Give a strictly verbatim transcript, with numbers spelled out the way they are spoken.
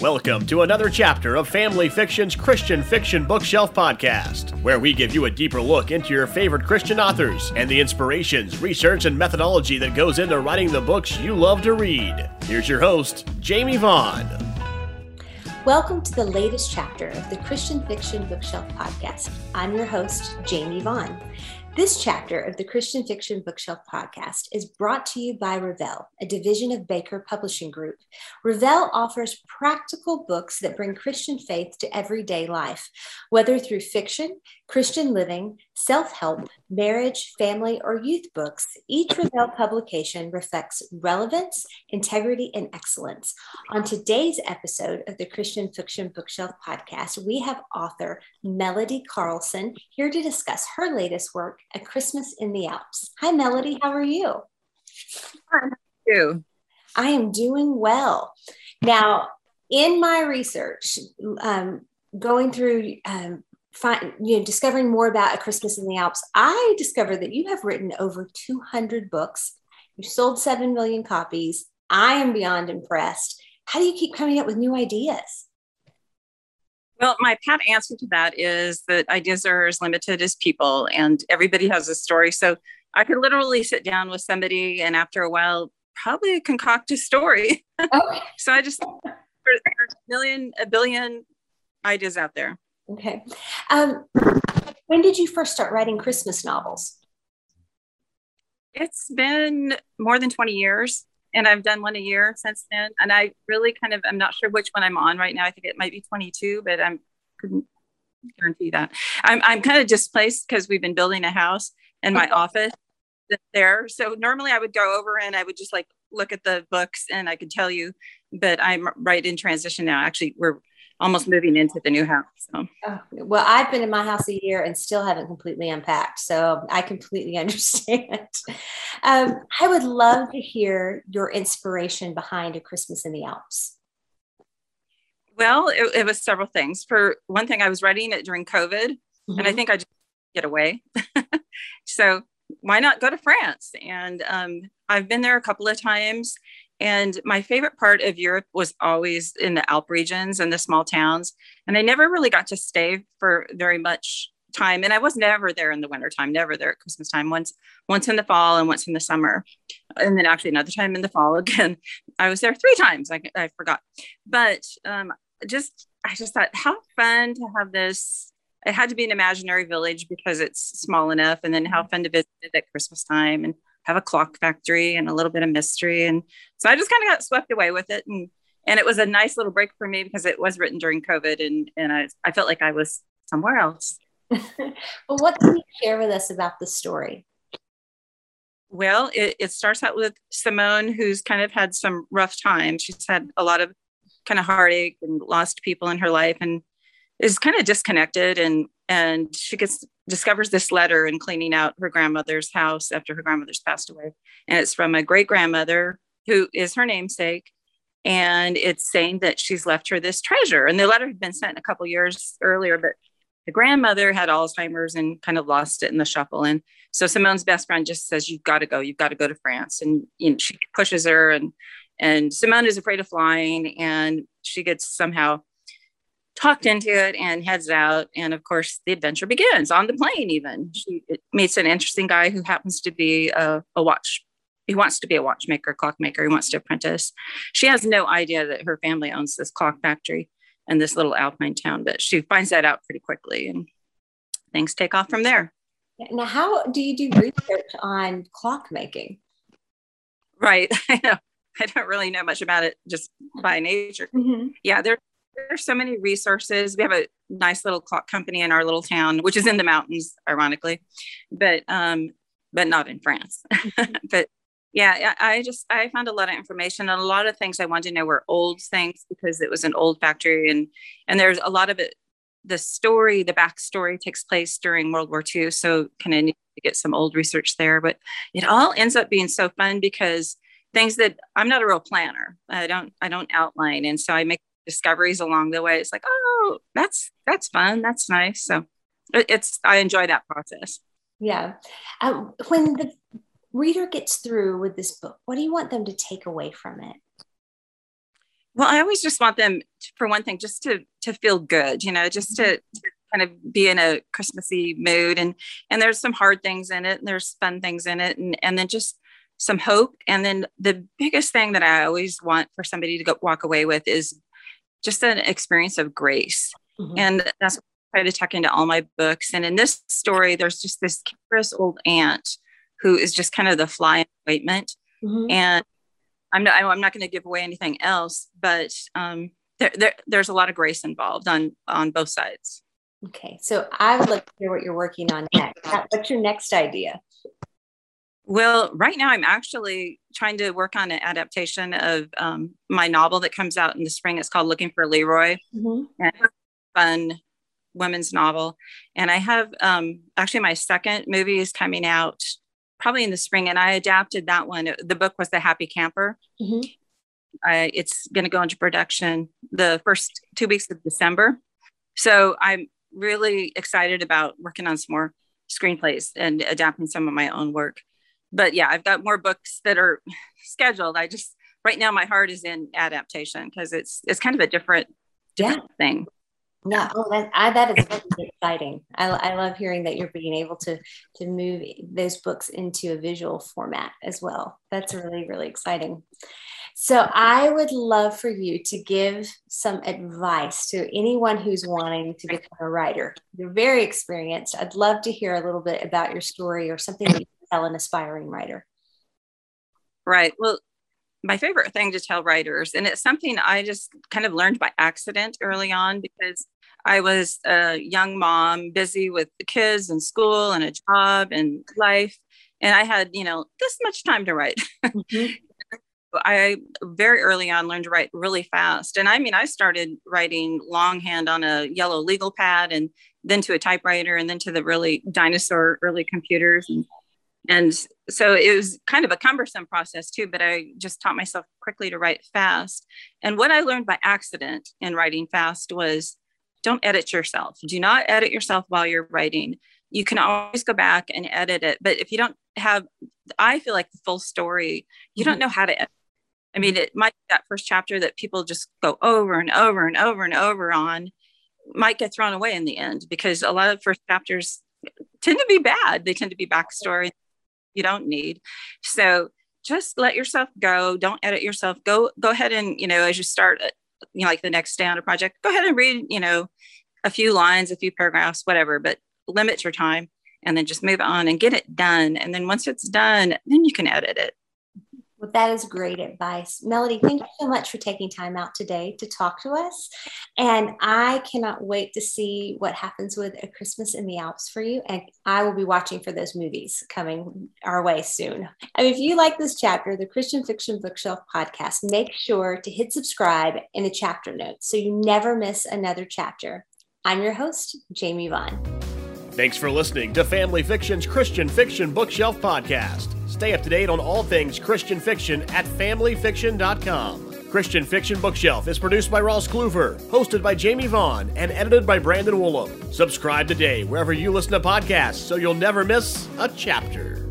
Welcome to another chapter of Family Fiction's Christian Fiction Bookshelf Podcast, where we give you a deeper look into your favorite Christian authors and the inspirations, research, and methodology that goes into writing the books you love to read. Here's your host, Jamie Vaughn. Welcome to the latest chapter of the Christian Fiction Bookshelf Podcast. I'm your host, Jamie Vaughn. This chapter of the Christian Fiction Bookshelf Podcast is brought to you by Revell, a division of Baker Publishing Group. Revell offers practical books that bring Christian faith to everyday life, whether through fiction, Christian living, self-help, marriage, family, or youth books. Each Revell publication reflects relevance, integrity, and excellence. On today's episode of the Christian Fiction Bookshelf Podcast, we have author Melody Carlson here to discuss her latest work, A Christmas in the Alps. Hi, Melody. How are you? Hi, how are you? I am doing well. Now, in my research, um, going through, um, find, you know, discovering more about A Christmas in the Alps, I discovered that you have written over two hundred books. You've sold seven million copies. I am beyond impressed. How do you keep coming up with new ideas? Well, my pat answer to that is that ideas are as limited as people, and everybody has a story. So I could literally sit down with somebody and after a while, probably concoct a story. Okay. So I just, there's a million, a billion ideas out there. Okay. Um, when did you first start writing Christmas novels? It's been more than twenty years. And I've done one a year since then. And I really kind of, I'm not sure which one I'm on right now. I think it might be twenty-two, but I couldn't guarantee that. I'm I'm kind of displaced because we've been building a house and my office is there. So normally I would go over and I would just like look at the books and I could tell you, but I'm right in transition now. Actually, we're almost moving into the new house. So. Oh, well, I've been in my house a year and still haven't completely unpacked. So I completely understand. um, I would love to hear your inspiration behind A Christmas in the Alps. Well, it, it was several things. For one thing, I was writing it during COVID, mm-hmm. and I think I just get away. So why not go to France? And um, I've been there a couple of times. And my favorite part of Europe was always in the Alp regions and the small towns. And I never really got to stay for very much time. And I was never there in the wintertime, never there at Christmas time, once, once in the fall and once in the summer. And then actually another time in the fall again. I was there three times. I, I forgot. But um, just, I just thought how fun to have this. It had to be an imaginary village because it's small enough. And then how fun to visit it at Christmas time and have a clock factory and a little bit of mystery. And so I just kind of got swept away with it. And, and it was a nice little break for me because it was written during COVID and, and I, I felt like I was somewhere else. Well, what can you share with us about the story? Well, it, it starts out with Simone, who's kind of had some rough times. She's had a lot of kind of heartache and lost people in her life and is kind of disconnected. And, and she gets discovers this letter in cleaning out her grandmother's house after her grandmother's passed away. And it's from a great grandmother who is her namesake. And it's saying that she's left her this treasure. And the letter had been sent a couple years earlier, but the grandmother had Alzheimer's and kind of lost it in the shuffle. And so Simone's best friend just says, you've got to go, you've got to go to France. And you know, she pushes her and, and Simone is afraid of flying and she gets somehow talked into it and heads out. And of course, the adventure begins on the plane even. She meets an interesting guy who happens to be a, a watch. He wants to be a watchmaker, clockmaker. He wants to apprentice. She has no idea that her family owns this clock factory in this little alpine town, but she finds that out pretty quickly and things take off from there. Now, how do you do research on clockmaking? Right. I know. I don't really know much about it just by nature. Mm-hmm. Yeah, there There's so many resources. We have a nice little clock company in our little town, which is in the mountains, ironically, but um, but not in France. But yeah, I just I found a lot of information and a lot of things I wanted to know were old things because it was an old factory and and there's a lot of it. The story, the backstory takes place during World War Two, so kind of need to get some old research there. But it all ends up being so fun because things that I'm not a real planner. I don't I don't outline, and so I make discoveries along the way. It's like, oh, that's that's fun. That's nice. So it's I enjoy that process. Yeah. Um, when the reader gets through with this book, what do you want them to take away from it? Well, I always just want them, to, for one thing, just to to feel good, you know, just to, to kind of be in a Christmassy mood. And and there's some hard things in it, and there's fun things in it, and and then just some hope. And then the biggest thing that I always want for somebody to go walk away with is just an experience of grace. Mm-hmm. And that's what I try to tuck into all my books. And in this story, there's just this curious old aunt who is just kind of the fly in the ointment. Mm-hmm. And I'm not, I'm not going to give away anything else, but um, there, there, there's a lot of grace involved on, on both sides. Okay. So I would like to hear what you're working on next. What's your next idea? Well, right now I'm actually trying to work on an adaptation of um, my novel that comes out in the spring. It's called Looking for Leroy. Mm-hmm. And it's a fun women's novel. And I have um, actually my second movie is coming out probably in the spring. And I adapted that one. The book was The Happy Camper. Mm-hmm. Uh, it's going to go into production the first two weeks of December. So I'm really excited about working on some more screenplays and adapting some of my own work. But yeah, I've got more books that are scheduled. I just, right now my heart is in adaptation because it's, it's kind of a different, different yeah. thing. Yeah. Oh, that, I, that is really exciting. I, I love hearing that you're being able to, to move those books into a visual format as well. That's really, really exciting. So I would love for you to give some advice to anyone who's wanting to become a writer. You're very experienced. I'd love to hear a little bit about your story or something that you can tell an aspiring writer. Right. Well, my favorite thing to tell writers, and it's something I just kind of learned by accident early on because I was a young mom, busy with the kids and school and a job and life. And I had, you know, this much time to write. Mm-hmm. I very early on learned to write really fast. And I mean, I started writing longhand on a yellow legal pad and then to a typewriter and then to the really dinosaur early computers. And, and so it was kind of a cumbersome process too, but I just taught myself quickly to write fast. And what I learned by accident in writing fast was don't edit yourself. Do not edit yourself while you're writing. You can always go back and edit it. But if you don't have, I feel like the full story, you don't know how to edit. I mean, it might be that first chapter that people just go over and over and over and over on might get thrown away in the end because a lot of first chapters tend to be bad. They tend to be backstory you don't need. So just let yourself go. Don't edit yourself. Go, go ahead and, you know, as you start, you know, like the next day on a project, go ahead and read, you know, a few lines, a few paragraphs, whatever, but limit your time and then just move on and get it done. And then once it's done, then you can edit it. Well, that is great advice. Melody, thank you so much for taking time out today to talk to us. And I cannot wait to see what happens with A Christmas in the Alps for you. And I will be watching for those movies coming our way soon. And if you like this chapter, the Christian Fiction Bookshelf podcast, make sure to hit subscribe in the chapter notes so you never miss another chapter. I'm your host, Jamie Vaughn. Thanks for listening to Family Fiction's Christian Fiction Bookshelf podcast. Stay up to date on all things Christian fiction at family fiction dot com. Christian Fiction Bookshelf is produced by Ross Kluver, hosted by Jamie Vaughn, and edited by Brandon Woolham. Subscribe today wherever you listen to podcasts so you'll never miss a chapter.